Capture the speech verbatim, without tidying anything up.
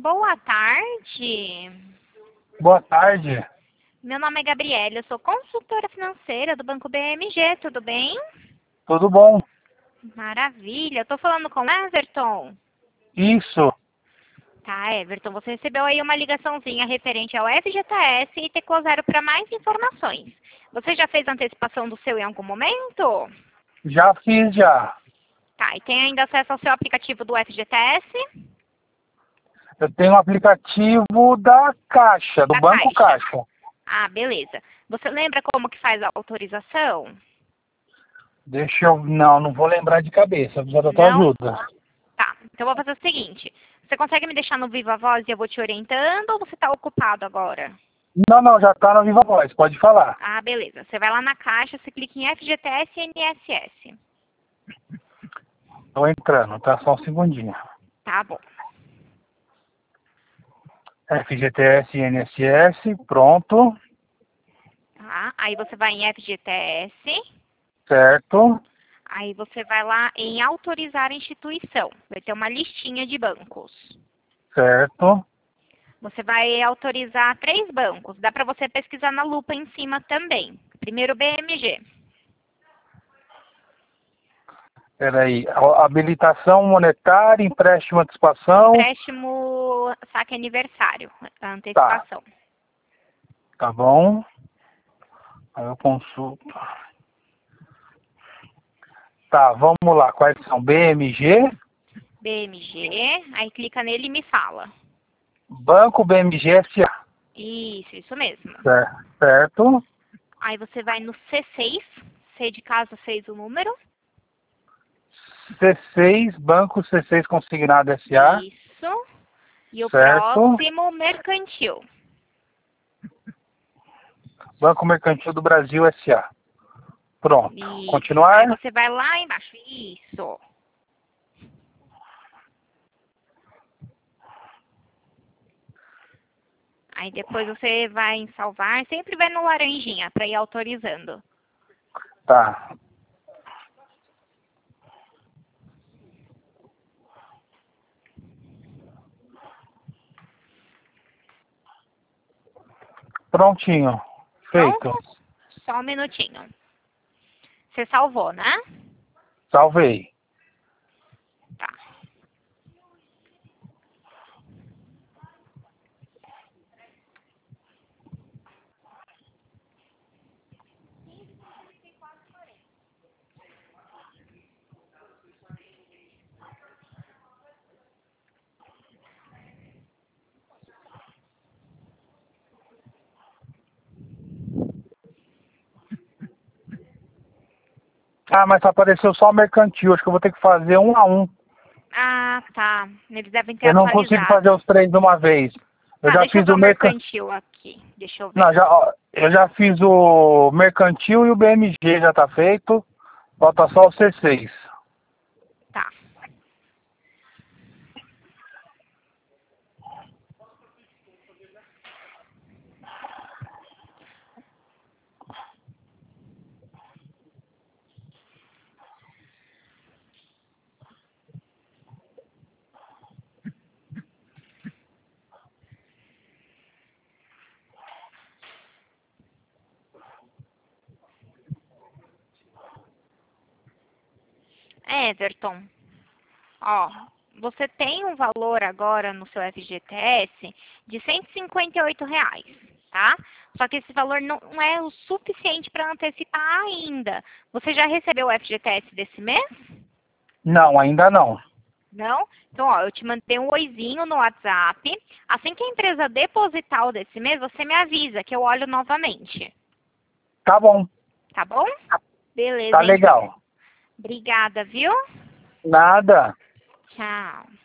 Boa tarde. Boa tarde. Meu nome é Gabriela, eu sou consultora financeira do Banco B M G, tudo bem? Tudo bom? Maravilha. Eu tô falando com o Everton. Isso. Tá, Everton, você recebeu aí uma ligaçãozinha referente ao F G T S e Teco Zero para mais informações. Você já fez antecipação do seu em algum momento? Já fiz já. Tá, e tem ainda acesso ao seu aplicativo do F G T S? Eu tenho um aplicativo da Caixa, do Da Banco Caixa. Caixa. Ah, beleza. Você lembra como que faz a autorização? Deixa eu... Não, não vou lembrar de cabeça. Precisa da tua Não? ajuda. Tá, então eu vou fazer o seguinte. Você consegue me deixar no Viva Voz e eu vou te orientando ou você está ocupado agora? Não, não, já tá no Viva Voz. Pode falar. Ah, beleza. Você vai lá na caixa, você clica em F G T S e N S S. Tô entrando, tá? Só um segundinho. Tá bom. F G T S e N S S, pronto. Tá, aí você vai em F G T S. Certo. Aí você vai lá em autorizar a instituição. Vai ter uma listinha de bancos. Certo. Você vai autorizar três bancos. Dá para você pesquisar na lupa em cima também. Primeiro B M G. Peraí. A- Habilitação monetária, empréstimo, antecipação. Empréstimo saque aniversário. Antecipação. Tá bom. Aí eu consulto. Tá, vamos lá. Quais são? B M G, B M G. Aí clica nele e me fala. Banco B M G S A. Isso, isso mesmo. Cer- Certo. Aí você vai no C seis. C de casa, seis o número. C seis, Banco C seis Consignado S A. Isso. E o Certo. próximo, mercantil. Banco Mercantil do Brasil S A. Pronto. Isso. Continuar. Aí você vai lá embaixo. Isso. Aí depois você vai em salvar. Sempre vai no laranjinha para ir autorizando. Tá. Prontinho. Feito. Pronto? Só um minutinho. Você salvou, né? Salvei. Tá. Ah, mas apareceu só o mercantil. Acho que eu vou ter que fazer um a um. Ah, tá. Eles devem ter Eu não consigo fazer atualizado. os três de uma vez. Eu Tá, já deixa eu fiz ver o o mercantil. mercantil aqui. Deixa eu ver. Não, já, ó, eu já fiz o mercantil e o B M G já tá feito. Falta só o C seis. Tá. Everton, ó, você tem um valor agora no seu F G T S de cento e cinquenta e oito reais, tá? Só que esse valor não é o suficiente para antecipar ainda. Você já recebeu o F G T S desse mês? Não, ainda não. Não? Então, ó, eu te mandei um oizinho no WhatsApp. Assim que a empresa depositar o desse mês, você me avisa que eu olho novamente. Tá bom. Tá bom? Beleza, Tá então. legal. Obrigada, viu? Nada. Tchau.